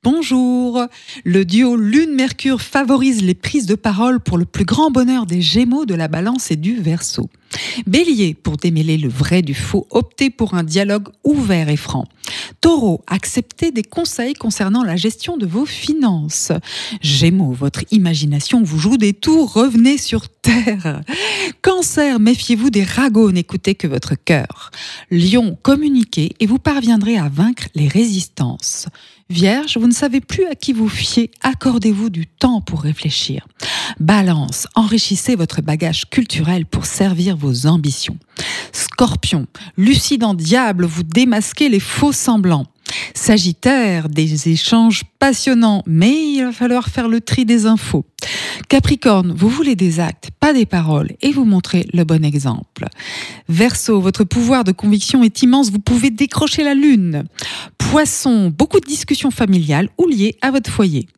Bonjour. Le duo Lune-Mercure favorise les prises de parole pour le plus grand bonheur des Gémeaux, de la Balance et du Verseau. Bélier, pour démêler le vrai du faux, optez pour un dialogue ouvert et franc. Taureau, acceptez des conseils concernant la gestion de vos finances. Gémeaux, votre imagination vous joue des tours, revenez sur terre. Cancer, méfiez-vous des ragots, n'écoutez que votre cœur. Lion, communiquez et vous parviendrez à vaincre les résistances. Vierge, vous ne savez plus à qui vous fier, accordez-vous du temps pour réfléchir. Balance, enrichissez votre bagage culturel pour servir vos ambitions. Scorpion, lucide en diable, vous démasquez les faux semblants. Sagittaire, des échanges passionnants, mais il va falloir faire le tri des infos. Capricorne, vous voulez des actes, pas des paroles, et vous montrez le bon exemple. Verseau, votre pouvoir de conviction est immense, vous pouvez décrocher la lune. Poisson, beaucoup de discussions familiales ou liées à votre foyer.